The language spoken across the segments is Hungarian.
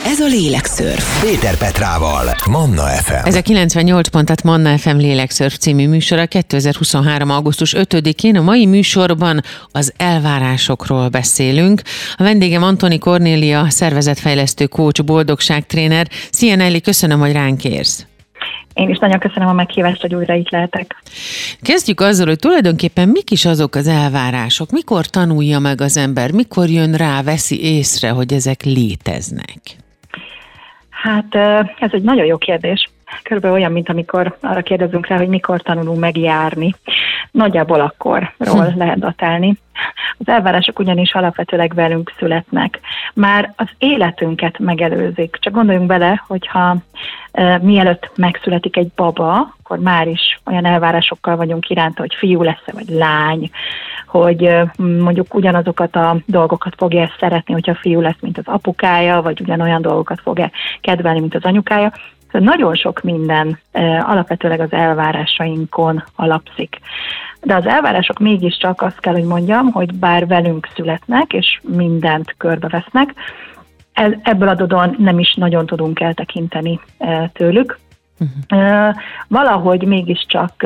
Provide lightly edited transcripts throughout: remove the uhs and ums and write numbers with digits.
Ez a Lélekszörf. Péter Petrával, Manna FM. Ez a 98 pontat Manna FM Lélekszörf című műsora 2023. augusztus 5-én. A mai műsorban az elvárásokról beszélünk. A vendégem Antoni Kornélia, szervezetfejlesztő coach, boldogságtréner. Szia Nelly, köszönöm, hogy ránk érsz. Én is nagyon köszönöm a meghívást, hogy újra itt lehetek. Kezdjük azzal, hogy tulajdonképpen mik is azok az elvárások? Mikor tanulja meg az ember? Mikor jön rá, veszi észre, hogy ezek léteznek? Hát ez egy nagyon jó kérdés. Körülbelül olyan, mint amikor arra kérdezünk rá, hogy mikor tanulunk megjárni. Nagyjából akkorról lehet datálni. Az elvárások ugyanis alapvetőleg velünk születnek. Már az életünket megelőzik. Csak gondoljunk bele, hogyha mielőtt megszületik egy baba, akkor már is olyan elvárásokkal vagyunk iránta, hogy fiú lesz-e, vagy lány, hogy mondjuk ugyanazokat a dolgokat fogja szeretni, hogyha fiú lesz, mint az apukája, vagy ugyanolyan dolgokat fogja kedvelni, mint az anyukája. Nagyon sok minden alapvetőleg az elvárásainkon alapszik. De az elvárások mégiscsak azt kell, hogy mondjam, hogy bár velünk születnek, és mindent körbevesznek, ebből adódóan nem is nagyon tudunk eltekinteni tőlük. Valahogy mégiscsak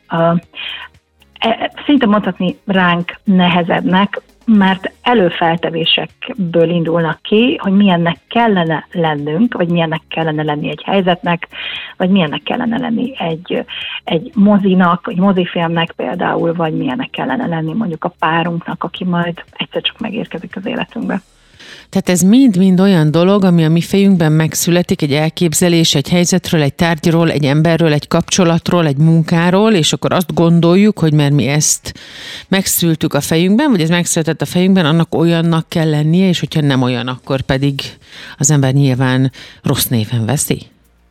szinte mondhatni ránk nehezednek, mert előfeltevésekből indulnak ki, hogy milyennek kellene lennünk, vagy milyennek kellene lenni egy helyzetnek, vagy milyennek kellene lenni egy mozinak, vagy mozifilmnek például, vagy milyennek kellene lenni mondjuk a párunknak, aki majd egyszer csak megérkezik az életünkbe. Tehát ez mind-mind olyan dolog, ami a mi fejünkben megszületik, egy elképzelés, egy helyzetről, egy tárgyról, egy emberről, egy kapcsolatról, egy munkáról, és akkor azt gondoljuk, hogy mert mi ezt megszültük a fejünkben, vagy ez megszületett a fejünkben, annak olyannak kell lennie, és hogyha nem olyan, akkor pedig az ember nyilván rossz néven veszi.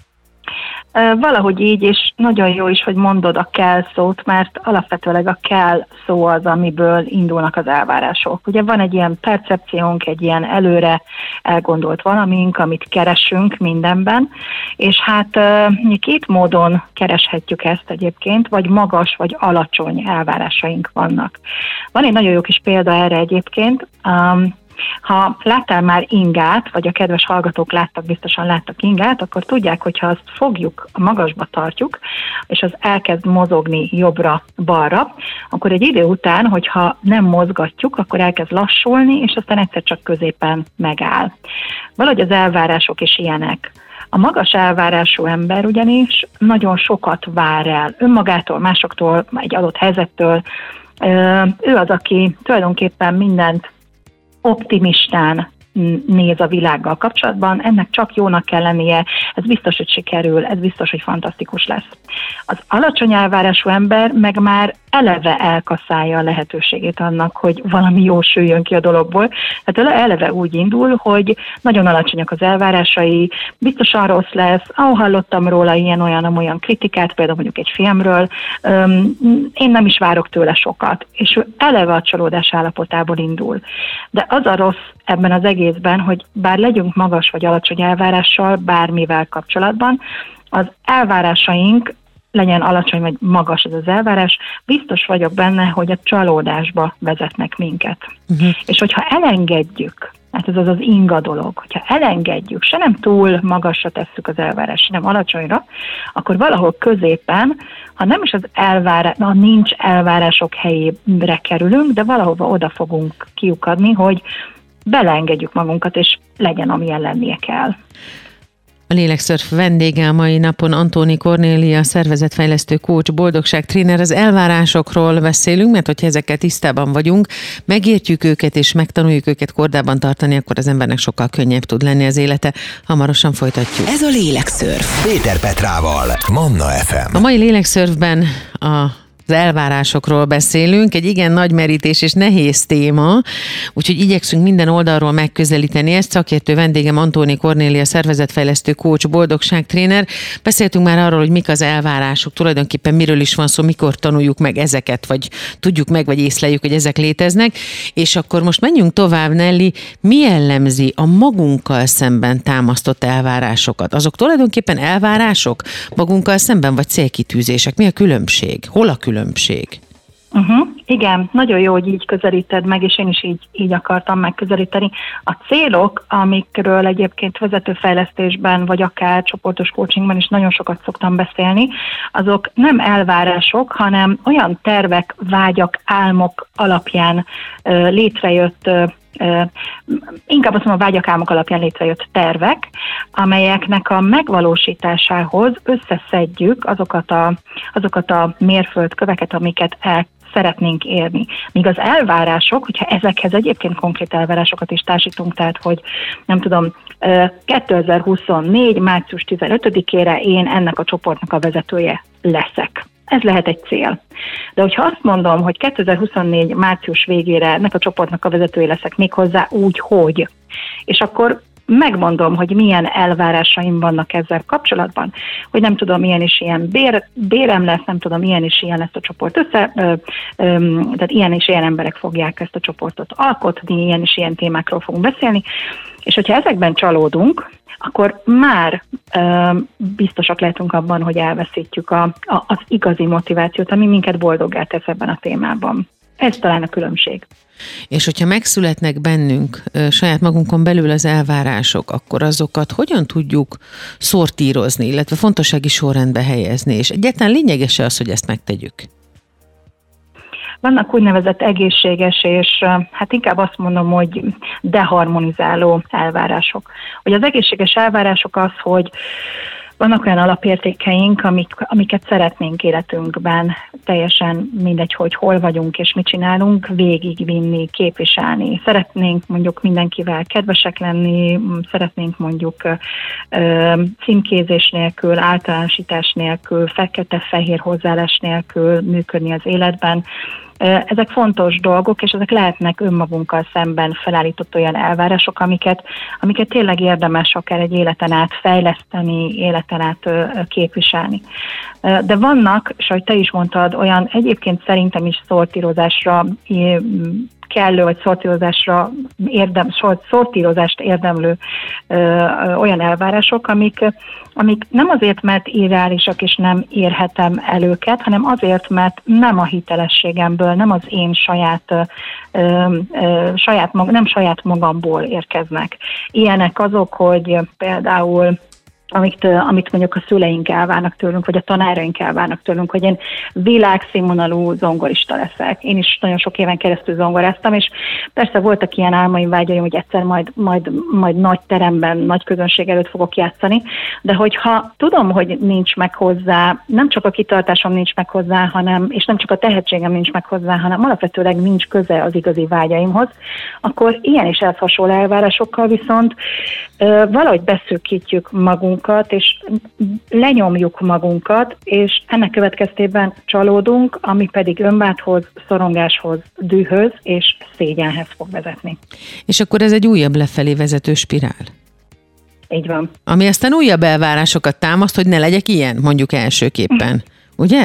Valahogy így, és nagyon jó is, hogy mondod a kell szót, mert alapvetőleg a kell szó az, amiből indulnak az elvárások. Ugye van egy ilyen percepciónk, egy ilyen előre elgondolt valamink, amit keresünk mindenben, és hát két módon kereshetjük ezt egyébként, vagy magas, vagy alacsony elvárásaink vannak. Van egy nagyon jó kis példa erre egyébként. Ha láttál már ingát, vagy a kedves hallgatók biztosan láttak ingát, akkor tudják, hogyha azt fogjuk, a magasba tartjuk, és az elkezd mozogni jobbra-balra, akkor egy idő után, hogyha nem mozgatjuk, akkor elkezd lassulni, és aztán egyszer csak középen megáll. Valahogy az elvárások is ilyenek. A magas elvárású ember ugyanis nagyon sokat vár el önmagától, másoktól, egy adott helyzettől. Ő az, aki tulajdonképpen mindent optimistán néz a világgal kapcsolatban, ennek csak jónak kell lennie, ez biztos, hogy sikerül, ez biztos, hogy fantasztikus lesz. Az alacsony elvárású ember meg már eleve elkaszálja a lehetőségét annak, hogy valami jó süljön ki a dologból. Tehát eleve úgy indul, hogy nagyon alacsonyak az elvárásai, biztosan rossz lesz, hallottam róla ilyen-olyan kritikát, például mondjuk egy filmről, én nem is várok tőle sokat, és ő eleve a csalódás állapotából indul. De az a rossz ebben az egészben, hogy bár legyünk magas vagy alacsony elvárással bármivel kapcsolatban, az elvárásaink, legyen alacsony vagy magas ez az elvárás, biztos vagyok benne, hogy a csalódásba vezetnek minket. És hogyha elengedjük, hát ez az inga dolog, hogyha elengedjük, se nem túl magasra tesszük az elvárás, se nem alacsonyra, akkor valahol középen, ha nem is az nincs elvárások helyére kerülünk, de valahova oda fogunk kiukadni, hogy beleengedjük magunkat, és legyen, amilyen lennie kell. A Lélekszörf vendége a mai napon Antoni Kornélia, szervezetfejlesztő coach, boldogságtréner. Az elvárásokról beszélünk, mert hogyha ezekkel tisztában vagyunk, megértjük őket és megtanuljuk őket kordában tartani, akkor az embernek sokkal könnyebb tud lenni az élete. Hamarosan folytatjuk. Ez a Lélekszörf. Péter Petrával, Manna FM. A mai Lélekszörfben az elvárásokról beszélünk, egy igen nagy merítés és nehéz téma, úgyhogy igyekszünk minden oldalról megközelíteni ezt. Szakértő vendégem Antoni Kornélia, szervezetfejlesztő coach, boldogságtréner. Beszéltünk már arról, hogy mik az elvárások, tulajdonképpen miről is van szó, mikor tanuljuk meg ezeket, vagy tudjuk meg, vagy észleljük, hogy ezek léteznek. És akkor most menjünk tovább, Nelly, mi jellemzi a magunkkal szemben támasztott elvárásokat? Azok tulajdonképpen elvárások magunkkal szemben, vagy célkitűzések? Mi a különbség? Hol a különbség? Igen, nagyon jó, hogy így közelíted meg, és én is így akartam megközelíteni. A célok, amikről egyébként vezetőfejlesztésben, vagy akár csoportos coachingban is nagyon sokat szoktam beszélni, azok nem elvárások, hanem olyan tervek, vágyak, álmok alapján létrejött, inkább azt mondom, a vágyak, álmok alapján létrejött tervek, amelyeknek a megvalósításához összeszedjük azokat a mérföldköveket, amiket szeretnénk érni. Míg az elvárások, hogyha ezekhez egyébként konkrét elvárásokat is társítunk, tehát hogy nem tudom, 2024. március 15-ére én ennek a csoportnak a vezetője leszek. Ez lehet egy cél. De hogyha azt mondom, hogy 2024. március végére ennek a csoportnak a vezetője leszek, méghozzá úgy, hogy, és akkor megmondom, hogy milyen elvárásaim vannak ezzel kapcsolatban, hogy nem tudom, ilyen és ilyen bérem lesz, nem tudom, ilyen és ilyen lesz a csoport tehát ilyen és ilyen emberek fogják ezt a csoportot alkotni, ilyen és ilyen témákról fogunk beszélni, és hogyha ezekben csalódunk, akkor már biztosak lehetünk abban, hogy elveszítjük az igazi motivációt, ami minket boldoggá tesz ebben a témában. Ez talán a különbség. És hogyha megszületnek bennünk saját magunkon belül az elvárások, akkor azokat hogyan tudjuk szortírozni, illetve fontossági sorrendbe helyezni, és egyáltalán lényeges-e az, hogy ezt megtegyük? Vannak úgynevezett egészséges és hát inkább azt mondom, hogy deharmonizáló elvárások. Hogy az egészséges elvárások az, hogy vannak olyan alapértékeink, amiket szeretnénk életünkben, teljesen mindegy, hogy hol vagyunk és mit csinálunk, végigvinni, képviselni. Szeretnénk mondjuk mindenkivel kedvesek lenni, szeretnénk mondjuk címkézés nélkül, általánosítás nélkül, fekete-fehér hozzáállás nélkül működni az életben. Ezek fontos dolgok, és ezek lehetnek önmagunkkal szemben felállított olyan elvárások, amiket tényleg érdemes akár egy életen át fejleszteni, életen át képviselni. De vannak, és ahogy te is mondtad, olyan egyébként szerintem is szortírozásra kellő, vagy szortírozást érdemlő olyan elvárások, amik nem azért, mert irreálisak és nem érhetem el őket, hanem azért, mert nem a hitelességemből, nem az én nem saját magamból érkeznek. Ilyenek azok, hogy például amit mondjuk a szüleink elvárnak tőlünk, vagy a tanáraink elvárnak tőlünk, hogy én világszínvonalú zongorista leszek. Én is nagyon sok éven keresztül zongoráztam, és persze voltak ilyen álmaim, vágyaim, hogy egyszer majd nagy teremben, nagy közönség előtt fogok játszani, de hogyha tudom, hogy nincs meg hozzá, nem csak a kitartásom nincs meg hozzá, és nem csak a tehetségem nincs meg hozzá, hanem alapvetőleg nincs köze az igazi vágyaimhoz, akkor ilyen és ehhez hasonló elvárásokkal viszont valahogy beszűkítjük magunkat, és lenyomjuk magunkat, és ennek következtében csalódunk, ami pedig önbáthoz, szorongáshoz, dühöz és szégyenhez fog vezetni. És akkor ez egy újabb lefelé vezető spirál. Így van. Ami aztán újabb elvárásokat támaszt, hogy ne legyek ilyen, mondjuk elsőképpen. Ugye?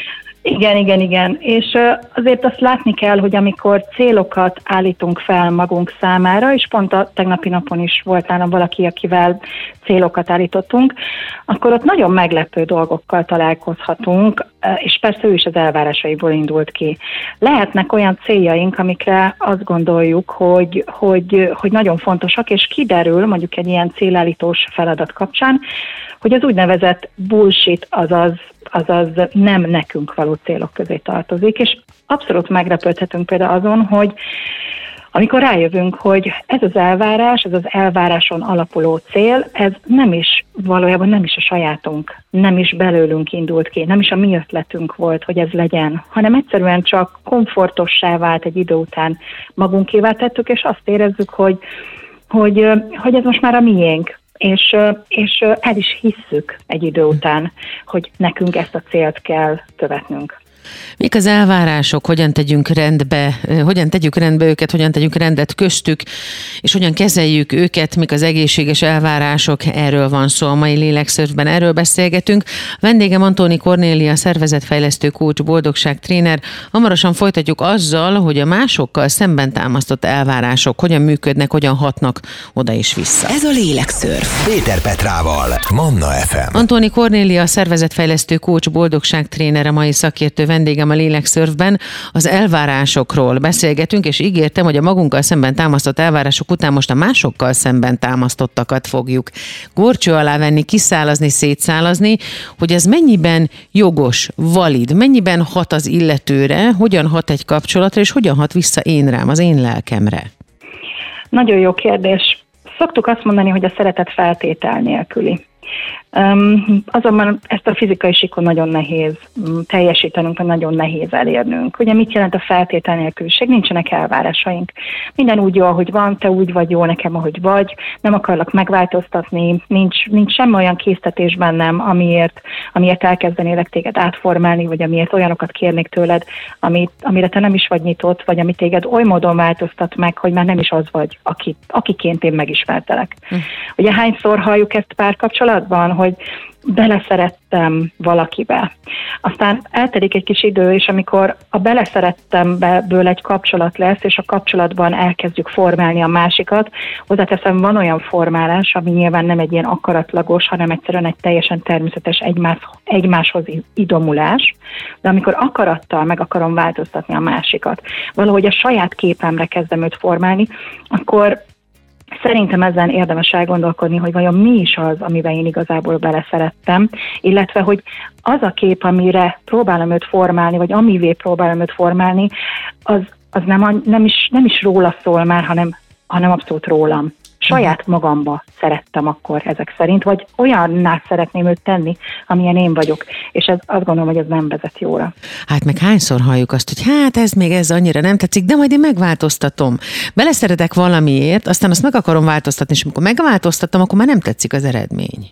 Igen. És azért azt látni kell, hogy amikor célokat állítunk fel magunk számára, és pont a tegnapi napon is volt nálam valaki, akivel célokat állítottunk, akkor ott nagyon meglepő dolgokkal találkozhatunk, és persze ő is az elvárásaiból indult ki. Lehetnek olyan céljaink, amikre azt gondoljuk, hogy nagyon fontosak, és kiderül mondjuk egy ilyen célállítós feladat kapcsán, hogy az úgynevezett bullshit, azaz nem nekünk való célok közé tartozik, és abszolút meglepődhetünk például azon, hogy amikor rájövünk, hogy ez az elváráson alapuló cél, ez valójában nem is a sajátunk, nem is belőlünk indult ki, nem is a mi ötletünk volt, hogy ez legyen, hanem egyszerűen csak komfortossá vált egy idő után, magunkévá tettük, és azt érezzük, hogy ez most már a miénk. És el is hisszük egy idő után, hogy nekünk ezt a célt kell követnünk. Mik az elvárások, hogyan tegyük rendbe őket, hogyan tegyünk rendet köztük, és hogyan kezeljük őket, mik az egészséges elvárások, erről van szó a mai Lélekszörfben, erről beszélgetünk. Vendégem Antóni Kornélia, szervezetfejlesztő coach, boldogságtréner. Hamarosan folytatjuk azzal, hogy a másokkal szemben támasztott elvárások hogyan működnek, hogyan hatnak oda és vissza. Ez a Lélekszörf. Péter Petrával, Manna FM. Antóni Kornélia, szervezetfejlesztő coach, boldogságtréner, a mai szakértő vendégem a Lélekszörfben. Az elvárásokról beszélgetünk, és ígértem, hogy a magunkkal szemben támasztott elvárások után most a másokkal szemben támasztottakat fogjuk górcső alá venni, kiszálazni, szétszálazni, hogy ez mennyiben jogos, valid, mennyiben hat az illetőre, hogyan hat egy kapcsolatra, és hogyan hat vissza én rám, az én lelkemre. Nagyon jó kérdés. Szoktuk azt mondani, hogy a szeretet feltétel nélküli. Azonban ezt a fizikai síkon nagyon nehéz teljesítenünk, vagy nagyon nehéz elérnünk. Ugye mit jelent a feltétel nélküliség? Nincsenek elvárásaink. Minden úgy jó, ahogy van, te úgy vagy jó nekem, ahogy vagy, nem akarlak megváltoztatni, nincs semmi olyan késztetés bennem, amiért elkezdenélek téged átformálni, vagy amiért olyanokat kérnék tőled, amire te nem is vagy nyitott, vagy amit téged oly módon változtat meg, hogy már nem is az vagy, akiként én megismertelek. Ugye hányszor halljuk ezt párkapcsolatban, hogy beleszerettem valakibe. Aztán eltelik egy kis idő, és amikor a beleszerettemből egy kapcsolat lesz, és a kapcsolatban elkezdjük formálni a másikat, hozzáteszem, van olyan formálás, ami nyilván nem egy ilyen akaratlagos, hanem egyszerűen egy teljesen természetes egymáshoz idomulás, de amikor akarattal meg akarom változtatni a másikat, valahogy a saját képemre kezdem őt formálni, akkor szerintem ezen érdemes elgondolkodni, hogy vajon mi is az, amiben én igazából beleszerettem, illetve hogy az a kép, amire próbálom őt formálni, vagy amivé próbálom őt formálni, az nem is róla szól már, hanem abszolút rólam. Saját magamba szerettem akkor ezek szerint, vagy olyanná szeretném őt tenni, amilyen én vagyok. És azt gondolom, hogy ez nem vezet jóra. Hát meg hányszor halljuk azt, hogy ez annyira nem tetszik, de majd én megváltoztatom. Beleszeretek valamiért, aztán azt meg akarom változtatni, és amikor megváltoztatom, akkor már nem tetszik az eredmény.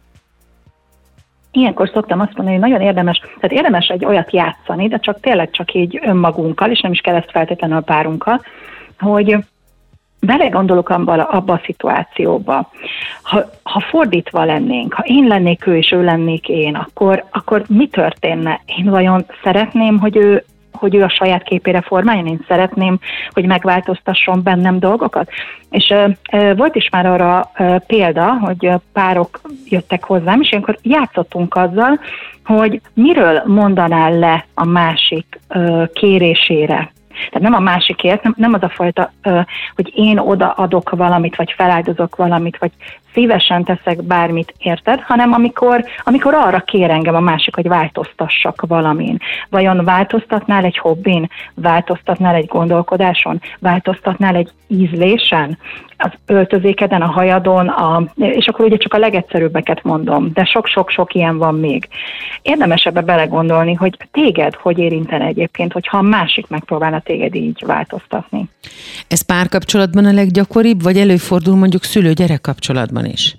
Ilyenkor szoktam azt mondani, hogy nagyon érdemes egy olyat játszani, de tényleg csak így önmagunkkal, és nem is kell ezt feltétlenül a párunkkal, hogy belegondolok abba a szituációba. Ha fordítva lennénk, ha én lennék ő, és ő lennék én, akkor mi történne? Én vajon szeretném, hogy ő a saját képére formáljon? Én szeretném, hogy megváltoztasson bennem dolgokat? És volt is már arra példa, hogy párok jöttek hozzám, és ilyenkor játszottunk azzal, hogy miről mondanál le a másik kérésére. Tehát nem a másikért, nem az a fajta, hogy én odaadok valamit, vagy feláldozok valamit, vagy szívesen teszek bármit, érted, hanem amikor arra kér engem a másik, hogy változtassak valamin. Vajon változtatnál egy hobbin? Változtatnál egy gondolkodáson? Változtatnál egy ízlésen? Az öltözékeden, a hajadon, és akkor ugye csak a legegyszerűbbeket mondom, de sok-sok-sok ilyen van még. Érdemes ebbe belegondolni, hogy téged hogy érintene egyébként, hogyha a másik megpróbálna téged így változtatni. Ez párkapcsolatban a leggyakoribb, vagy előfordul mondjuk szülő-gyerek kapcsolatban is?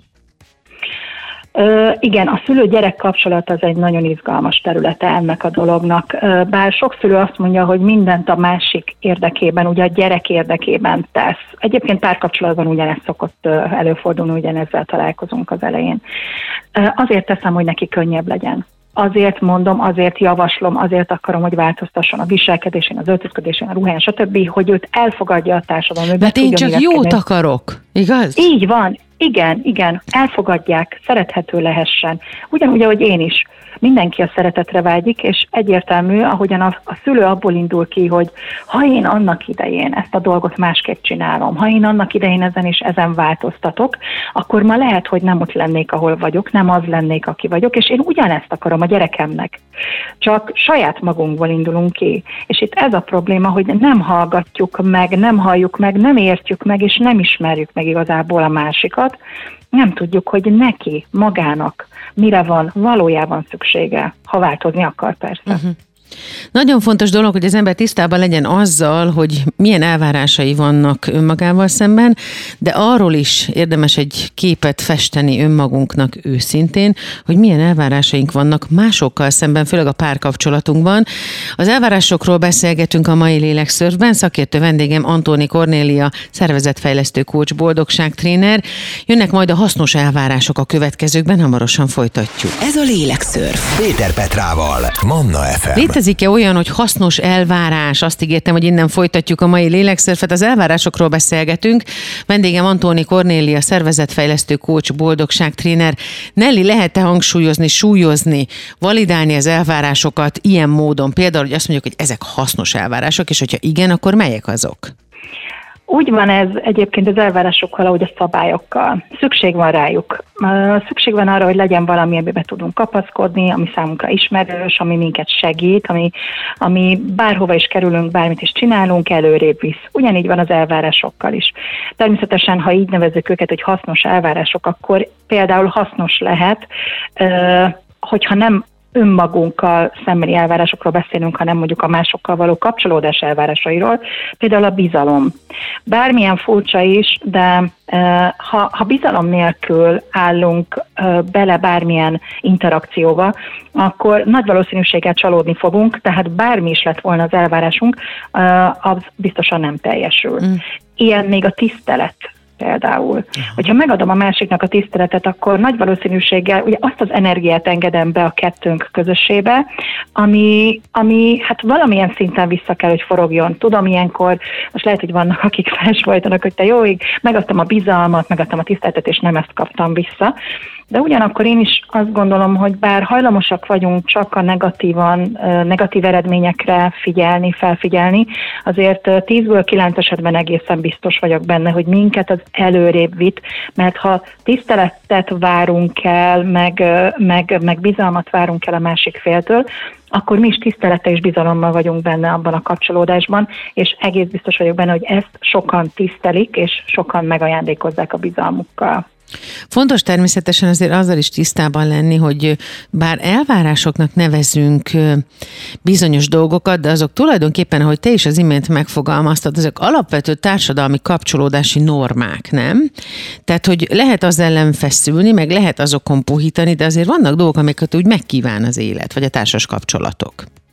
Igen, a szülő-gyerek kapcsolat az egy nagyon izgalmas területe ennek a dolognak. Bár sok szülő azt mondja, hogy mindent a másik érdekében, ugye a gyerek érdekében tesz. Egyébként párkapcsolatban ugyanezt szokott előfordulni, ugyanezzel találkozunk az elején. Azért teszem, hogy neki könnyebb legyen. Azért mondom, azért javaslom, azért akarom, hogy változtasson a viselkedésén, az öltözködésén, a ruháján, stb., hogy őt elfogadja a társadalom. Mert én csak jót akarok, igaz? Így van. Igen, elfogadják, szerethető lehessen. Ugyanúgy, ahogy én is. Mindenki a szeretetre vágyik, és egyértelmű, ahogyan a szülő abból indul ki, hogy ha én annak idején ezt a dolgot másképp csinálom, ha én annak idején ezen és ezen változtatok, akkor ma lehet, hogy nem ott lennék, ahol vagyok, nem az lennék, aki vagyok, és én ugyanezt akarom a gyerekemnek. Csak saját magunkból indulunk ki. És itt ez a probléma, hogy nem hallgatjuk meg, nem halljuk meg, nem értjük meg, és nem ismerjük meg igazából a másikat. Nem tudjuk, hogy neki, magának mire van valójában szüksége, ha változni akar persze. Uh-huh. Nagyon fontos dolog, hogy az ember tisztában legyen azzal, hogy milyen elvárásai vannak önmagával szemben, de arról is érdemes egy képet festeni önmagunknak őszintén, hogy milyen elvárásaink vannak másokkal szemben, főleg a párkapcsolatunkban. Az elvárásokról beszélgetünk a mai Lélekszörfben, szakértő vendégem Antóni Kornélia, szervezetfejlesztő coach, boldogságtréner. Jönnek majd a hasznos elvárások a következőkben, hamarosan folytatjuk. Ez a Lélekszörf. Péter Petrával, Manna FM. Létezik-e olyan, hogy hasznos elvárás? Azt ígértem, hogy innen folytatjuk a mai lélekszörfet. Az elvárásokról beszélgetünk. Vendégem Antóni Kornélia, szervezetfejlesztő coach, boldogságtréner. Nelly, lehet-e hangsúlyozni, súlyozni, validálni az elvárásokat ilyen módon? Például, hogy azt mondjuk, hogy ezek hasznos elvárások, és hogyha igen, akkor melyek azok? Úgy van ez egyébként az elvárásokkal, ahogy a szabályokkal. Szükség van rájuk. Szükség van arra, hogy legyen valami, amiben tudunk kapaszkodni, ami számunkra ismerős, ami minket segít, ami bárhova is kerülünk, bármit is csinálunk, előrébb visz. Ugyanígy van az elvárásokkal is. Természetesen, ha így nevezzük őket, hogy hasznos elvárások, akkor például hasznos lehet, hogyha nem önmagunkkal szembeni elvárásokról beszélünk, hanem mondjuk a másokkal való kapcsolódás elvárásairól, például a bizalom. Bármilyen furcsa is, de ha bizalom nélkül állunk bele bármilyen interakcióba, akkor nagy valószínűséggel csalódni fogunk, tehát bármi is lett volna az elvárásunk, az biztosan nem teljesül. Ilyen még a tisztelet. Például. Hogyha megadom a másiknak a tiszteletet, akkor nagy valószínűséggel ugye azt az energiát engedem be a kettőnk közössébe, ami hát valamilyen szinten vissza kell, hogy forogjon. Tudom, ilyenkor, most lehet, hogy vannak, akik felsfojtanak, hogy te jó, megadtam a bizalmat, megadtam a tiszteletet, és nem ezt kaptam vissza. De ugyanakkor én is azt gondolom, hogy bár hajlamosak vagyunk csak a negatív eredményekre felfigyelni, azért 10-ből 9 esetben egészen biztos vagyok benne, hogy minket az előrébb vitt, mert ha tiszteletet várunk el, meg bizalmat várunk el a másik féltől, akkor mi is tisztelettel és bizalommal vagyunk benne abban a kapcsolódásban, és egész biztos vagyok benne, hogy ezt sokan tisztelik, és sokan megajándékozzák a bizalmukkal. Fontos természetesen azért azzal is tisztában lenni, hogy bár elvárásoknak nevezünk bizonyos dolgokat, de azok tulajdonképpen, ahogy te is az imént megfogalmaztad, azok alapvető társadalmi kapcsolódási normák, nem? Tehát, hogy lehet az ellen feszülni, meg lehet azokon puhítani, de azért vannak dolgok, amiket úgy megkíván az élet, vagy a társas kapcsolatok.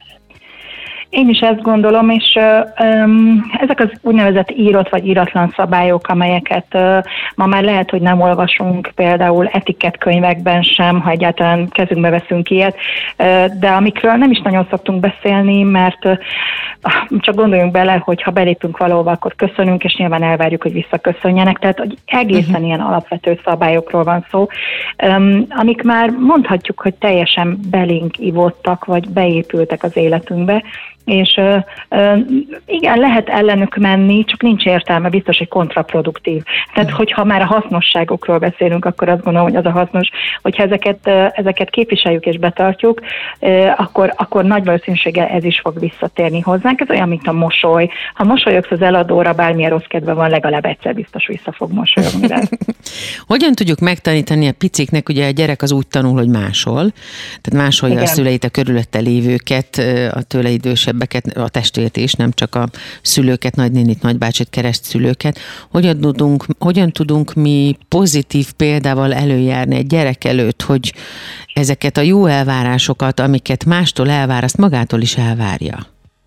Én is ezt gondolom, és ezek az úgynevezett írott vagy íratlan szabályok, amelyeket ma már lehet, hogy nem olvasunk, például etiketkönyvekben sem, ha egyáltalán kezünkbe veszünk ilyet, de amikről nem is nagyon szoktunk beszélni, mert csak gondoljunk bele, hogy ha belépünk valahova, akkor köszönünk, és nyilván elvárjuk, hogy visszaköszönjenek, tehát hogy egészen ilyen alapvető szabályokról van szó, amik már mondhatjuk, hogy teljesen belénk ivódtak, vagy beépültek az életünkbe, és igen, lehet ellenük menni, csak nincs értelme, biztos, hogy kontraproduktív. Tehát, hogyha már a hasznosságokról beszélünk, akkor azt gondolom, hogy az a hasznos, hogyha ezeket képviseljük és betartjuk, akkor nagy valószínűséggel ez is fog visszatérni hozzánk. Ez olyan, mint a mosoly. Ha mosolyogsz az eladóra, bármilyen rossz kedve van, legalább egyszer biztos vissza fog mosolyogni rá. Hogyan tudjuk megtanítani a piciknek, ugye a gyerek az úgy tanul, hogy máshol, tehát másolja a szüleit, a körülötte lévőket, a tőle idősebbeket, a testvért is, nem csak a szülőket, nagynénit, nagybácsit, keresztszülőket. Hogyan tudunk mi pozitív példával előjárni egy gyerek előtt, hogy ezeket a jó elvárásokat, amiket mástól elvár, azt magától is elvárja?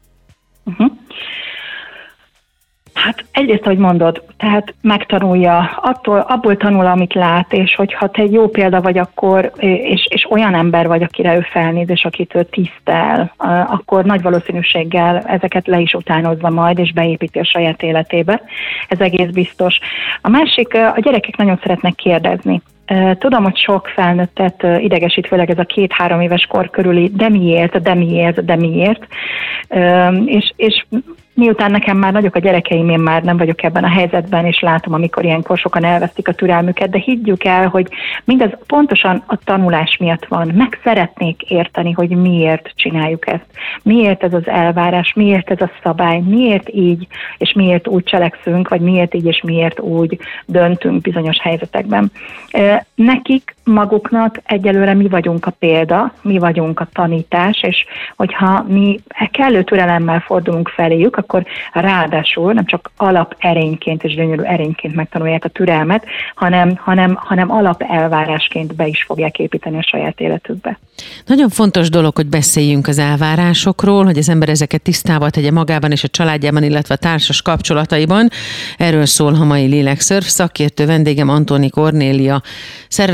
Hát egyrészt, ahogy mondod, tehát megtanulja, abból tanul, amit lát, és hogyha te egy jó példa vagy, akkor, és olyan ember vagy, akire ő felnéz, és akit ő tisztel, akkor nagy valószínűséggel ezeket le is utánozza majd, és beépíti a saját életébe. Ez egész biztos. A másik, a gyerekek nagyon szeretnek kérdezni. Tudom, hogy sok felnőttet idegesít, főleg ez a 2-3 éves kor körüli, de miért. És miután nekem már nagyok a gyerekeim, én már nem vagyok ebben a helyzetben, és látom, amikor ilyenkor sokan elvesztik a türelmüket, de higgyük el, hogy mindez pontosan a tanulás miatt van. Meg szeretnék érteni, hogy miért csináljuk ezt. Miért ez az elvárás, miért ez a szabály, miért így, és miért úgy cselekszünk, vagy miért így, és miért úgy döntünk bizonyos helyzetekben. Nekik maguknak egyelőre mi vagyunk a példa, mi vagyunk a tanítás, és hogyha mi kellő türelemmel fordulunk feléjük, akkor ráadásul nem csak alaperényként és gyönyörű erényként megtanulják a türelmet, hanem alapelvárásként be is fogják építeni a saját életükbe. Nagyon fontos dolog, hogy beszéljünk az elvárásokról, hogy az ember ezeket tisztába tegye magában és a családjában, illetve a társas kapcsolataiban. Erről szól a mai lélekszörf. Szakértő vendégem Antóni Kornélia, szervezetfejlesztő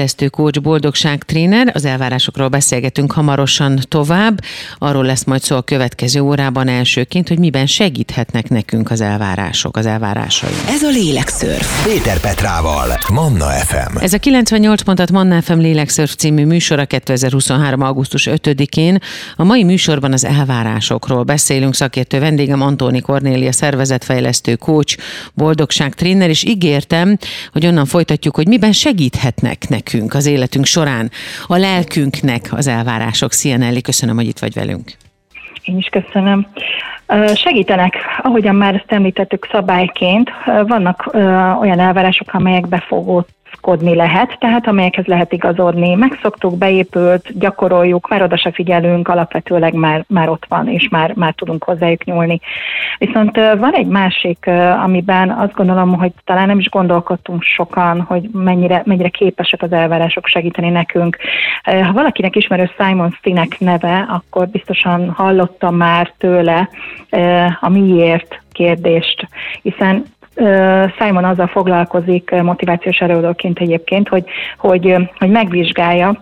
szervezetfejlesztő coach, boldogságtréner. Az elvárásokról beszélgetünk hamarosan tovább. Arról lesz majd szó a következő órában elsőként, hogy miben segíthetnek nekünk az elvárások, az elvárásai. Ez a Lélekszörf. Péter Petrával, Manna FM. Ez a 98 pontat Manna FM Lélekszörf című műsora 2023. augusztus 5-én. A mai műsorban az elvárásokról beszélünk. Szakértő vendégem Antóni Kornélia, szervezetfejlesztő coach, boldogságtréner, és ígértem, hogy onnan folytatjuk, hogy miben segíthetnek nekünk az életünk során, a lelkünknek az elvárások. Szia Nelly, köszönöm, hogy itt vagy velünk. Én is köszönöm. Segítenek, ahogyan már ezt említettük szabályként, vannak olyan elvárások, amelyek befogózkodni lehet, tehát amelyekhez lehet igazodni. Megszoktuk, beépült, gyakoroljuk, már oda se figyelünk, alapvetőleg már ott van, és már tudunk hozzájuk nyúlni. Viszont van egy másik, amiben azt gondolom, hogy talán nem is gondolkodtunk sokan, hogy mennyire képesek az elvárások segíteni nekünk. Ha valakinek ismerő Simon Sinek neve, akkor biztosan hallottam már tőle a miért kérdést, hiszen Simon azzal foglalkozik motivációs előadóként egyébként, hogy megvizsgálja,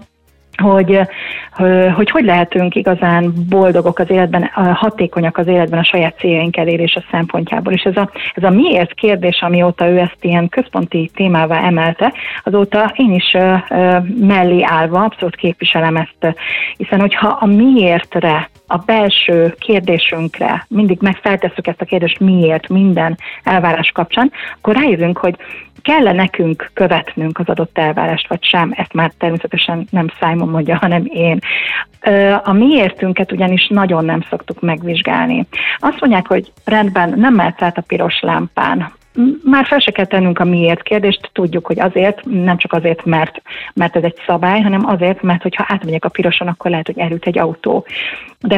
hogy lehetünk igazán boldogok az életben, hatékonyak az életben a saját céljaink elérése szempontjából. És ez a miért kérdés, amióta ő ezt ilyen központi témává emelte, azóta én is mellé állva abszolút képviselem ezt, hiszen hogyha a miértre, a belső kérdésünkre mindig megfeltesszük ezt a kérdést miért minden elvárás kapcsán, akkor rájövünk, hogy kell-e nekünk követnünk az adott elvárást, vagy sem. Ezt már természetesen nem Simon mondja, hanem én. A miértünket ugyanis nagyon nem szoktuk megvizsgálni. Azt mondják, hogy rendben, nem mehetsz át a piros lámpán. Már fel se kell tennünk a miért kérdést, tudjuk, hogy azért, nem csak azért, mert ez egy szabály, hanem azért, mert hogyha átmegyek a piroson, akkor lehet, hogy elüt egy autó. De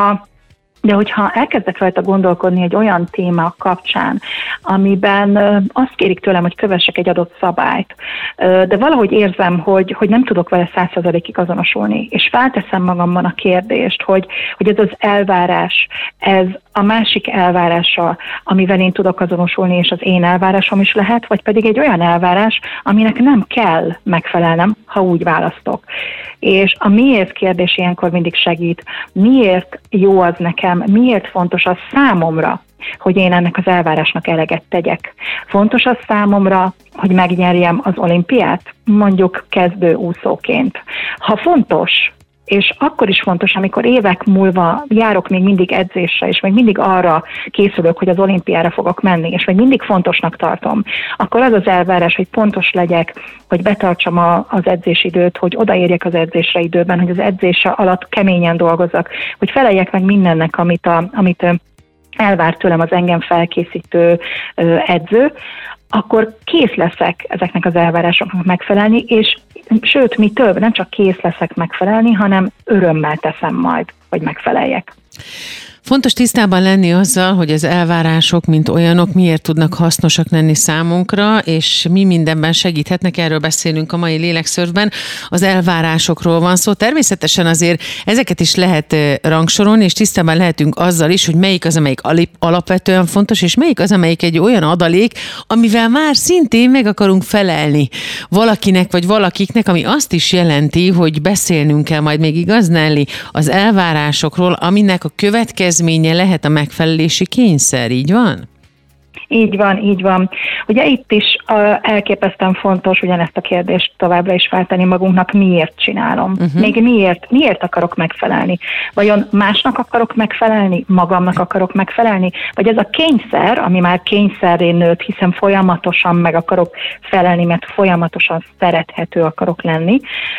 hogyha elkezdek rajta gondolkodni egy olyan téma kapcsán, amiben azt kérik tőlem, hogy kövessek egy adott szabályt, de valahogy érzem, hogy nem tudok vele 100%-ig azonosulni, és felteszem magamban a kérdést, hogy ez az elvárás, ez a másik elvárása, amivel én tudok azonosulni, és az én elvárásom is lehet, vagy pedig egy olyan elvárás, aminek nem kell megfelelnem, ha úgy választok. És a miért kérdés ilyenkor mindig segít. Miért jó az nekem, miért fontos az számomra, hogy én ennek az elvárásnak eleget tegyek. Fontos az számomra, hogy megnyerjem az olimpiát, mondjuk kezdő úszóként. Ha fontos, és akkor is fontos, amikor évek múlva járok még mindig edzésre, és még mindig arra készülök, hogy az olimpiára fogok menni, és még mindig fontosnak tartom, akkor az az elvárás, hogy pontos legyek, hogy betartsam az edzésidőt, hogy odaérjek az edzésre időben, hogy az edzése alatt keményen dolgozzak, hogy feleljek meg mindennek, amit elvár tőlem az engem felkészítő edző, akkor kész leszek ezeknek az elvárásoknak megfelelni, és sőt, mi több, nem csak kész leszek megfelelni, hanem örömmel teszem majd, hogy megfeleljek. Fontos tisztában lenni azzal, hogy az elvárások, mint olyanok, miért tudnak hasznosak lenni számunkra, és mi mindenben segíthetnek, erről beszélünk a mai Lélekszörfben. Az elvárásokról van szó. Természetesen azért ezeket is lehet rangsorolni, és tisztában lehetünk azzal is, hogy melyik az, amelyik alapvetően fontos, és melyik az, amelyik egy olyan adalék, amivel már szintén meg akarunk felelni valakinek, vagy valakiknek, ami azt is jelenti, hogy beszélnünk kell majd még, igaz, Nelly, az elvárásokról, aminek a következménye lehet a megfelelési kényszer, így van? Így van. Ugye itt is elképesztően fontos ugyanezt a kérdést továbbra is feltenni magunknak, miért csinálom. Még miért akarok megfelelni? Vajon másnak akarok megfelelni? Magamnak akarok megfelelni? Vagy ez a kényszer, ami már kényszerré nőtt, hiszen folyamatosan meg akarok felelni, mert folyamatosan szerethető akarok lenni.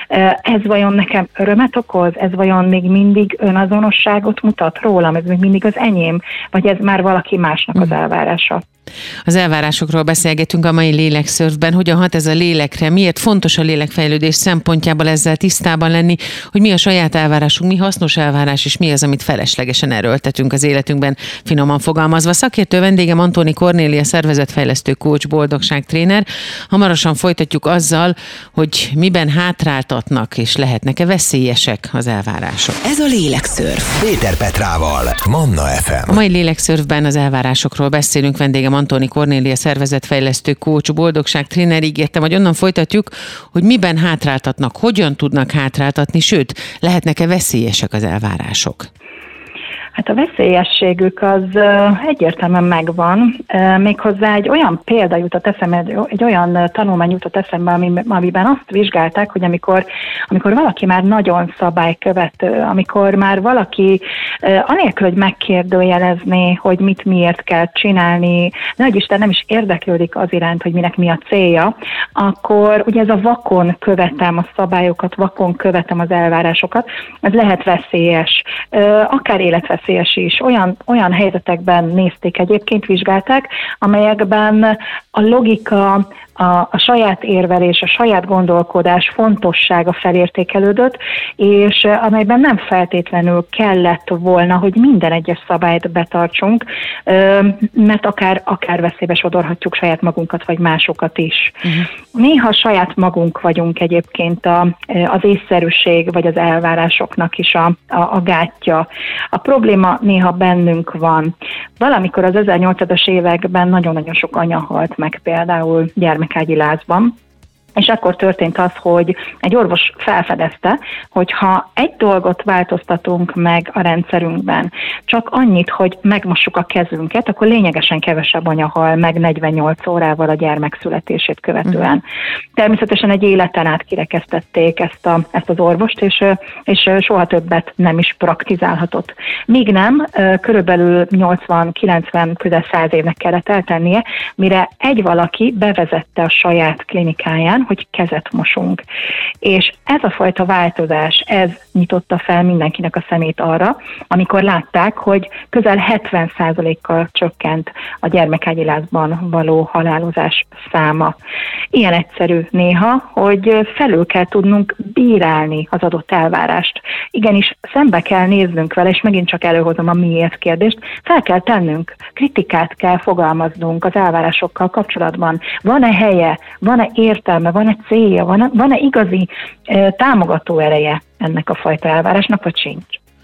Ez vajon nekem örömet okoz? Ez vajon még mindig önazonosságot mutat rólam? Ez még mindig az enyém? Vagy ez már valaki másnak az elvárása? Az elvárásokról beszélgetünk a mai Lélekszörfben, hogyan hat ez a lélekre, miért fontos a lélekfejlődés szempontjából ezzel tisztában lenni, hogy mi a saját elvárásunk, mi hasznos elvárás, és mi az, amit feleslegesen erőltetünk az életünkben, finoman fogalmazva. Szakértő vendégem Antóni Kornélia, szervezetfejlesztő coach, boldogságtréner. Hamarosan folytatjuk azzal, hogy miben hátráltatnak, és lehetnek-e veszélyesek az elvárások. Ez a Lélekszörf. Péter Petrával, Manna FM. A mai Lélekszörfben az elvárásokról beszélünk, vendégem Antóni Kornélia szervezetfejlesztő coach, boldogság tréner. Ígértem, hogy onnan folytatjuk, hogy miben hátráltatnak, hogyan tudnak hátráltatni, sőt, lehetnek-e veszélyesek az elvárások? Hát a veszélyességük az egyértelműen megvan, méghozzá egy olyan példa jutott eszembe, egy olyan tanulmány jutott eszembe, amiben azt vizsgálták, hogy amikor valaki már nagyon szabálykövető, amikor már valaki anélkül, hogy megkérdőjelezné, hogy mit miért kell csinálni, Isten nem is érdeklődik az iránt, hogy minek mi a célja, akkor ugye ez a vakon követem a szabályokat, vakon követem az elvárásokat, ez lehet veszélyes, akár életveszélyes is. Olyan helyzetekben nézték egyébként, vizsgálták, amelyekben a logika, a saját érvelés, a saját gondolkodás fontossága felértékelődött, és amelyben nem feltétlenül kellett volna, hogy minden egyes szabályt betartsunk, mert akár veszélybe sodorhatjuk saját magunkat, vagy másokat is. Néha saját magunk vagyunk egyébként az észszerűség, vagy az elvárásoknak is a gátja. A probléma néha bennünk van. Valamikor az 1800-as években nagyon-nagyon sok anya halt meg például gyermekágyi lázban, és akkor történt az, hogy egy orvos felfedezte, hogy ha egy dolgot változtatunk meg a rendszerünkben, csak annyit, hogy megmossuk a kezünket, akkor lényegesen kevesebb anya hal meg 48 órával a gyermek születését követően. Természetesen egy életen át kirekesztették ezt az orvost, és soha többet nem is praktizálhatott. Míg nem, körülbelül 80-90, közel 100 évnek kellett eltennie, mire egy valaki bevezette a saját klinikáján, hogy kezet mosunk. És ez a fajta változás, ez nyitotta fel mindenkinek a szemét arra, amikor látták, hogy közel 70%-kal csökkent a gyermekágyi lázban való halálozás száma. Ilyen egyszerű néha, hogy felül kell tudnunk bírálni az adott elvárást. Igenis, szembe kell néznünk vele, és megint csak előhozom a miért kérdést, fel kell tennünk, kritikát kell fogalmaznunk az elvárásokkal kapcsolatban. Van-e helye, van-e értelme, van-e célja, van-e igazi támogató ereje ennek a fajta elvárásnak, vagy sincs?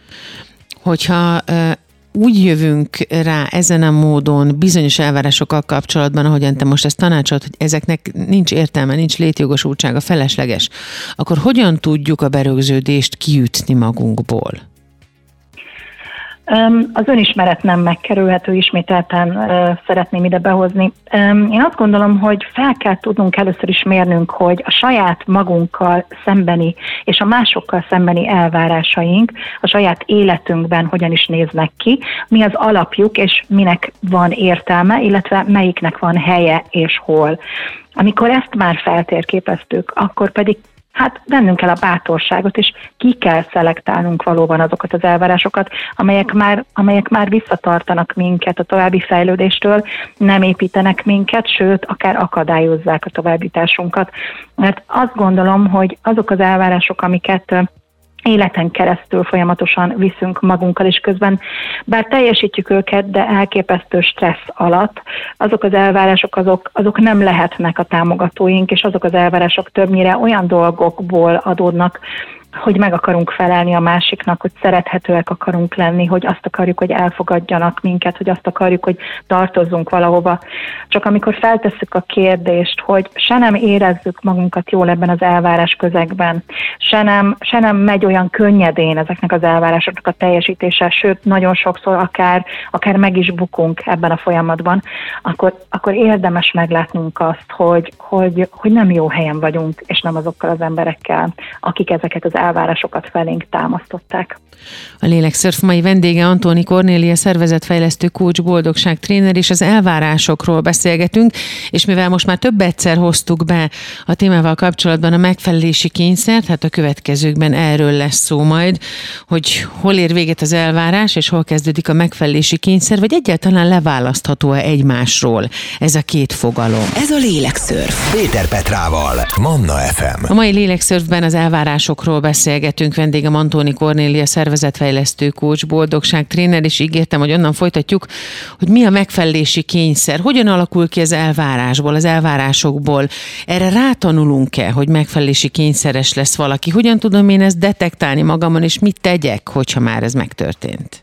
Hogyha úgy jövünk rá ezen a módon bizonyos elvárásokkal kapcsolatban, ahogyan te most ezt tanácsolod, hogy ezeknek nincs értelme, nincs létjogosultsága, felesleges, akkor hogyan tudjuk a berögződést kiütni magunkból? Az önismeret nem megkerülhető, ismételten szeretném ide behozni. Én azt gondolom, hogy fel kell tudnunk először is mérnünk, hogy a saját magunkkal szembeni és a másokkal szembeni elvárásaink a saját életünkben hogyan is néznek ki, mi az alapjuk és minek van értelme, illetve melyiknek van helye és hol. Amikor ezt már feltérképeztük, akkor pedig vennünk kell a bátorságot, és ki kell szelektálnunk valóban azokat az elvárásokat, amelyek már visszatartanak minket a további fejlődéstől, nem építenek minket, sőt, akár akadályozzák a továbbjutásunkat. Mert azt gondolom, hogy azok az elvárások, amiket életen keresztül folyamatosan viszünk magunkkal, és közben bár teljesítjük őket, de elképesztő stressz alatt, azok az elvárások azok nem lehetnek a támogatóink, és azok az elvárások többnyire olyan dolgokból adódnak, hogy meg akarunk felelni a másiknak, hogy szerethetőek akarunk lenni, hogy azt akarjuk, hogy elfogadjanak minket, hogy azt akarjuk, hogy tartozzunk valahova. Csak amikor feltesszük a kérdést, hogy se nem érezzük magunkat jól ebben az elvárás közegben, se nem megy olyan könnyedén ezeknek az elvárásoknak a teljesítése, sőt, nagyon sokszor akár meg is bukunk ebben a folyamatban, akkor érdemes meglátnunk azt, hogy nem jó helyen vagyunk, és nem azokkal az emberekkel, akik ezeket az elvárásokat felénk támasztották. A Lélekszörf mai vendége Antóni Kornélia, szervezetfejlesztő coach, boldogság tréner, és az elvárásokról beszélgetünk, és mivel most már több egyszer hoztuk be a témával kapcsolatban a megfelelési kényszert, hát a következőkben erről lesz szó majd, hogy hol ér véget az elvárás, és hol kezdődik a megfelelési kényszer, vagy egyáltalán leválasztható-e egymásról ez a két fogalom. Ez a Lélekszörf. Péter Petrával, Manna FM. A mai Lélekszörfben az elvárásokról beszélgetünk, vendégem Antóni Kornélia, szervezetfejlesztő coach, boldogság tréner, és ígértem, hogy onnan folytatjuk, hogy mi a megfelelési kényszer, hogyan alakul ki az elvárásból, az elvárásokból. Erre rátanulunk-e, hogy megfelelési kényszeres lesz valaki? Hogyan tudom én ezt detektálni magamon, és mit tegyek, hogyha már ez megtörtént?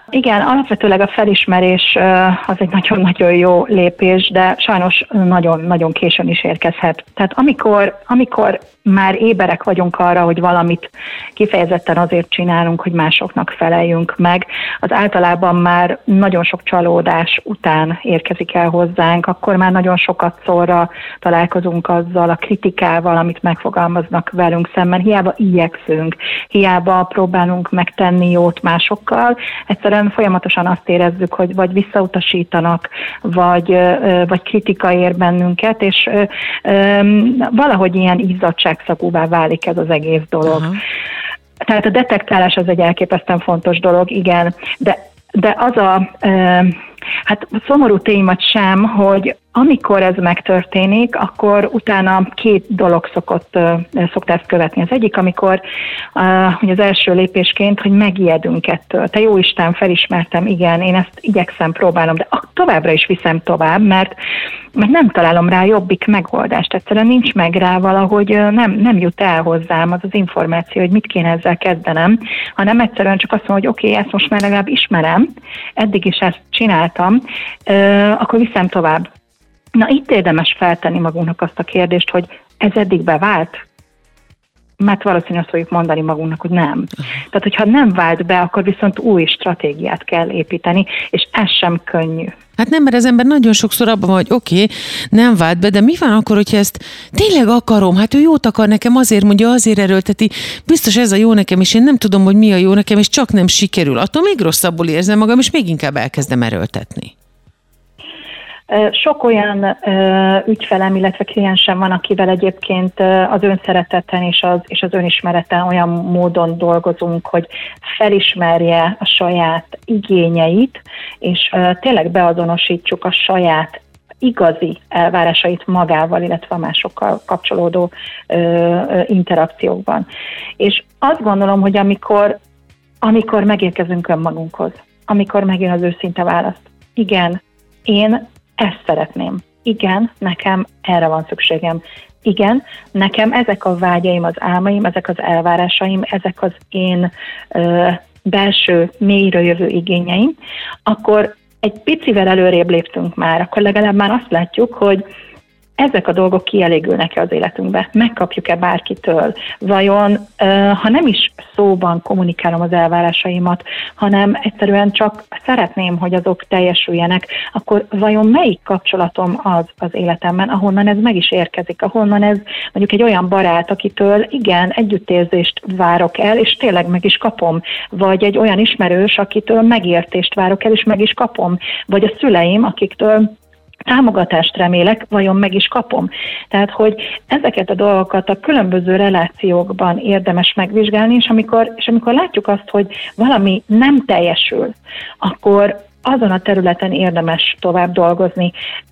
Igen, alapvetőleg a felismerés az egy nagyon-nagyon jó lépés, de sajnos nagyon-nagyon későn is érkezhet. Tehát amikor már éberek vagyunk arra, hogy valamit kifejezetten azért csinálunk, hogy másoknak feleljünk meg, az általában már nagyon sok csalódás után érkezik el hozzánk, akkor már nagyon sokat szorra találkozunk azzal a kritikával, amit megfogalmaznak velünk szemben. Hiába igyekszünk, hiába próbálunk megtenni jót másokkal, egyszerűen folyamatosan azt érezzük, hogy vagy visszautasítanak, vagy kritika ér bennünket, és valahogy ilyen izzadságszagúvá válik ez az egész dolog. Aha. Tehát a detektálás az egy elképesztően fontos dolog, igen, de az hát szomorú téma sem, hogy amikor ez megtörténik, akkor utána két dolog szokta ezt követni. Az egyik, amikor hogy az első lépésként, hogy megijedünk ettől. Te jó Isten, felismertem, igen, én ezt igyekszem, próbálom, de továbbra is viszem tovább, mert nem találom rá jobbik megoldást. Egyszerűen nincs meg rá valahogy, nem jut el hozzám az információ, hogy mit kéne ezzel kezdenem, hanem egyszerűen csak azt mondom, hogy oké, ezt most már legalább ismerem, eddig is ezt csináltam, akkor viszem tovább. Na, itt érdemes feltenni magunknak azt a kérdést, hogy ez eddig bevált? Mert valószínűleg azt fogjuk mondani magunknak, hogy nem. Tehát, hogyha nem vált be, akkor viszont új stratégiát kell építeni, és ez sem könnyű. Hát nem, mert az ember nagyon sokszor abban van, hogy oké, nem vált be, de mi van akkor, hogyha ezt tényleg akarom? Hát ő jót akar nekem, azért mondja, azért erőlteti, biztos ez a jó nekem, és én nem tudom, hogy mi a jó nekem, és csak nem sikerül. Attól még rosszabbul érzem magam, és még inkább elkezdem erőltetni. Sok olyan ügyfelem, illetve kliensem van, akivel egyébként az önszereteten és az önismereten olyan módon dolgozunk, hogy felismerje a saját igényeit, és tényleg beazonosítsuk a saját igazi elvárásait magával, illetve a másokkal kapcsolódó interakciókban. És azt gondolom, hogy amikor megérkezünk önmagunkhoz, amikor megjön az őszinte választ, igen, én ezt szeretném. Igen, nekem erre van szükségem. Igen, nekem ezek a vágyaim, az álmaim, ezek az elvárásaim, ezek az én belső, mélyről jövő igényeim, akkor egy picivel előrébb léptünk már, akkor legalább már azt látjuk, hogy ezek a dolgok kielégülnek-e az életünkbe? Megkapjuk-e bárkitől? Vajon, ha nem is szóban kommunikálom az elvárásaimat, hanem egyszerűen csak szeretném, hogy azok teljesüljenek, akkor vajon melyik kapcsolatom az életemben, ahonnan ez meg is érkezik, ahonnan ez mondjuk egy olyan barát, akitől igen, együttérzést várok el, és tényleg meg is kapom, vagy egy olyan ismerős, akitől megértést várok el, és meg is kapom, vagy a szüleim, akiktől támogatást remélek, vajon meg is kapom. Tehát, hogy ezeket a dolgokat a különböző relációkban érdemes megvizsgálni, és amikor látjuk azt, hogy valami nem teljesül, akkor azon a területen érdemes tovább dolgozni.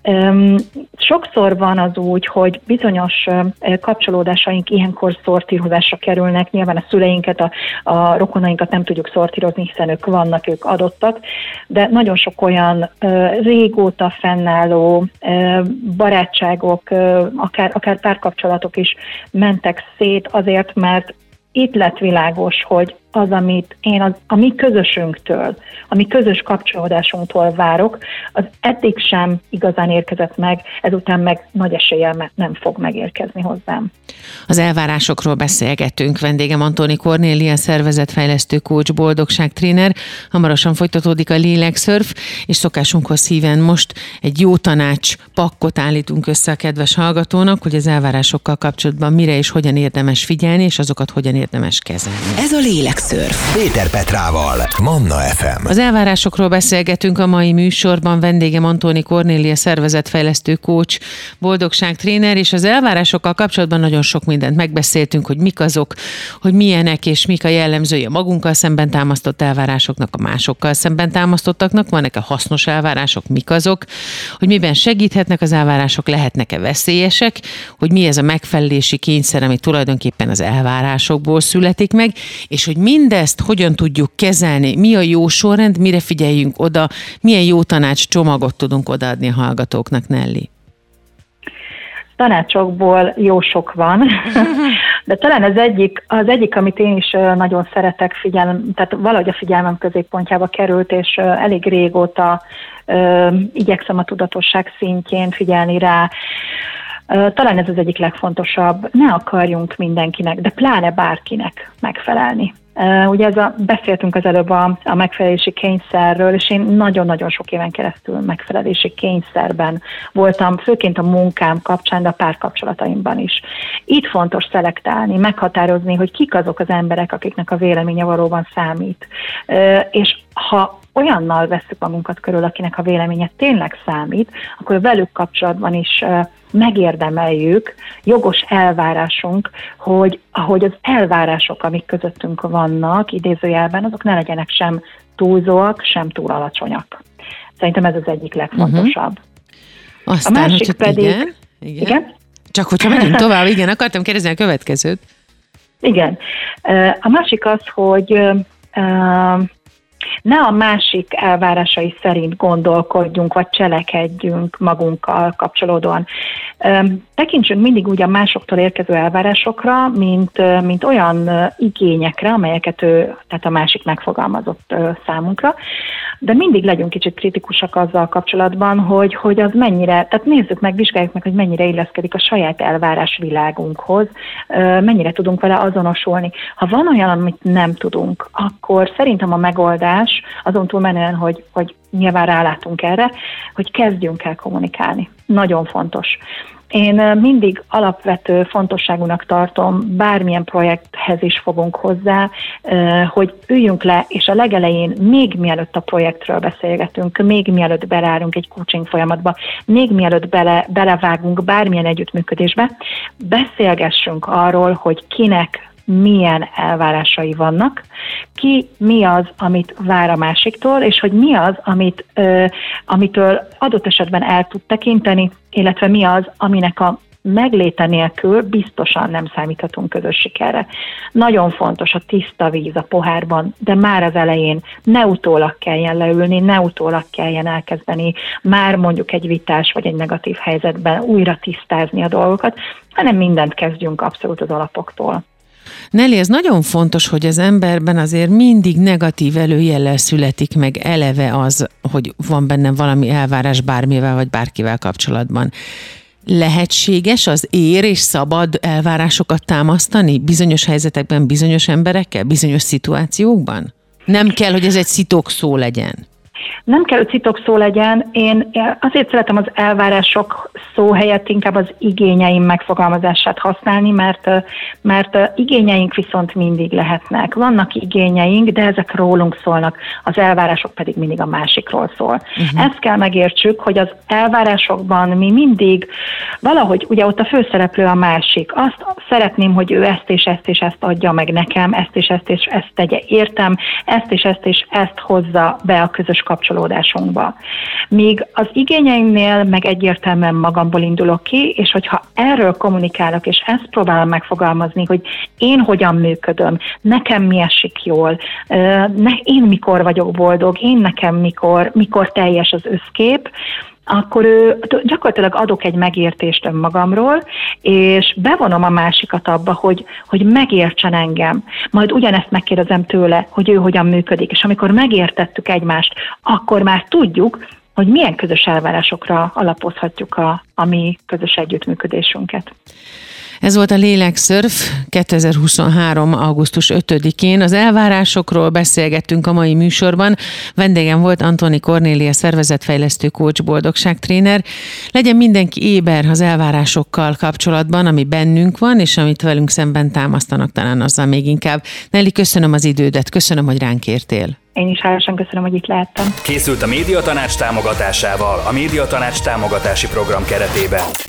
Sokszor van az úgy, hogy bizonyos kapcsolódásaink ilyenkor szortírozásra kerülnek. Nyilván a szüleinket, a rokonainkat nem tudjuk szortírozni, hiszen ők vannak, ők adottak, de nagyon sok olyan régóta fennálló barátságok, akár párkapcsolatok is mentek szét azért, mert itt lett világos, hogy az, amit én a mi közösünktől, a mi közös kapcsolódásunktól várok, az eddig sem igazán érkezett meg, ezután meg nagy eséllyel nem fog megérkezni hozzám. Az elvárásokról beszélgetünk. Vendégem Antoni Kornélia, szervezetfejlesztő coach, boldogságtréner. Hamarosan folytatódik a Lélekszörf, és szokásunkhoz híven most egy jó tanács pakkot állítunk össze a kedves hallgatónak, hogy az elvárásokkal kapcsolatban mire és hogyan érdemes figyelni, és azokat hogyan érdemes kezelni. Ez a Lélekszörf. Péter Petrával, Manna FM. Az elvárásokról beszélgetünk a mai műsorban. Vendégem Antoni Kornélia, szervezetfejlesztő coach, boldogságtréner, és az elvárásokkal kapcsolatban nagyon sok mindent megbeszéltünk, hogy mik azok, hogy milyenek és mik a jellemzői a magunkkal szemben támasztott elvárásoknak, a másokkal szemben támasztottaknak, vannak-e hasznos elvárások, mik azok, hogy miben segíthetnek az elvárások, lehetnek-e veszélyesek, hogy mi ez a megfelelési kényszer, ami tulajdonképpen az elvárásokból születik meg, és hogy mindezt hogyan tudjuk kezelni, mi a jó sorrend, mire figyeljünk oda, milyen jó tanács csomagot tudunk odaadni a hallgatóknak, Nelly? Tanácsokból jó sok van, de talán az egyik, amit én is nagyon szeretek tehát valahogy a figyelmem középpontjába került, és elég régóta igyekszem a tudatosság szintjén figyelni rá. Talán ez az egyik legfontosabb, ne akarjunk mindenkinek, de pláne bárkinek megfelelni. Ugye beszéltünk az előbb a megfelelési kényszerről, és én nagyon-nagyon sok éven keresztül megfelelési kényszerben voltam, főként a munkám kapcsán, de a párkapcsolataimban is. Itt fontos szelektálni, meghatározni, hogy kik azok az emberek, akiknek a véleménye valóban számít. És ha olyannal vesszük magunkat körül, akinek a véleménye tényleg számít, akkor velük kapcsolatban is megérdemeljük, jogos elvárásunk, hogy ahogy az elvárások, amik közöttünk vannak, idézőjelben, azok ne legyenek sem túlzóak, sem túl alacsonyak. Szerintem ez az egyik legfontosabb. Aztán, a másik pedig... Igen? Csak hogyha megyünk tovább, igen, akartam kérdezni a következőt. Igen. A másik az, hogy ne a másik elvárásai szerint gondolkodjunk, vagy cselekedjünk magunkkal kapcsolódóan. Tekintsünk mindig úgy a másoktól érkező elvárásokra, mint olyan igényekre, amelyeket tehát a másik megfogalmazott számunkra, de mindig legyünk kicsit kritikusak azzal kapcsolatban, hogy az mennyire, tehát nézzük meg, vizsgáljuk meg, hogy mennyire illeszkedik a saját elvárás világunkhoz, mennyire tudunk vele azonosulni. Ha van olyan, amit nem tudunk, akkor szerintem a megoldás, azon túlmenően, hogy nyilván rálátunk erre, hogy kezdjünk el kommunikálni. Nagyon fontos. Én mindig alapvető fontosságúnak tartom, bármilyen projekthez is fogunk hozzá, hogy üljünk le, és a legelején, még mielőtt a projektről beszélgetünk, még mielőtt beleállunk egy coaching folyamatba, még mielőtt belevágunk bármilyen együttműködésbe, beszélgessünk arról, hogy kinek milyen elvárásai vannak, ki mi az, amit vár a másiktól, és hogy mi az, amitől adott esetben el tud tekinteni, illetve mi az, aminek a megléte nélkül biztosan nem számíthatunk közös sikerre. Nagyon fontos a tiszta víz a pohárban, de már az elején ne utólag kelljen leülni, ne utólag kelljen elkezdeni már mondjuk egy vitás vagy egy negatív helyzetben újra tisztázni a dolgokat, hanem mindent kezdjünk abszolút az alapoktól. Nelly, ez nagyon fontos, hogy az emberben azért mindig negatív előjellel születik meg eleve az, hogy van bennem valami elvárás bármivel vagy bárkivel kapcsolatban. Lehetséges az ér és szabad elvárásokat támasztani bizonyos helyzetekben, bizonyos emberekkel, bizonyos szituációkban? Nem kell, hogy ez egy szitokszó legyen. Nem kell, hogy szitokszó legyen. Én azért szeretem az elvárások szó helyett inkább az igényeim megfogalmazását használni, mert igényeink viszont mindig lehetnek. Vannak igényeink, de ezek rólunk szólnak, az elvárások pedig mindig a másikról szól. Ezt kell megértsük, hogy az elvárásokban mi mindig valahogy, ugye ott a főszereplő a másik. Azt szeretném, hogy ő ezt és ezt és ezt adja meg nekem, ezt és ezt és ezt tegye értem, ezt és ezt hozza be a közös kapcsolódásunkba. Míg az igényeimnél meg egyértelműen magamból indulok ki, és hogyha erről kommunikálok, és ezt próbálom megfogalmazni, hogy én hogyan működöm, nekem mi esik jól, én mikor vagyok boldog, én nekem mikor teljes az összkép, akkor gyakorlatilag adok egy megértést önmagamról, és bevonom a másikat abba, hogy megértsen engem. Majd ugyanezt megkérdezem tőle, hogy ő hogyan működik, és amikor megértettük egymást, akkor már tudjuk, hogy milyen közös elvárásokra alapozhatjuk a mi közös együttműködésünket. Ez volt a Lélekszörf 2023. augusztus 5-én. Az elvárásokról beszélgettünk a mai műsorban. Vendégem volt Antoni Kornélia, szervezetfejlesztő coach, boldogságtréner. Legyen mindenki éber az elvárásokkal kapcsolatban, ami bennünk van, és amit velünk szemben támasztanak, talán azzal még inkább. Nelly, köszönöm az idődet, köszönöm, hogy ránk értél. Én is hálásan köszönöm, hogy itt lehettem. Készült a Médiatanács támogatásával, a Médiatanács támogatási program keretében.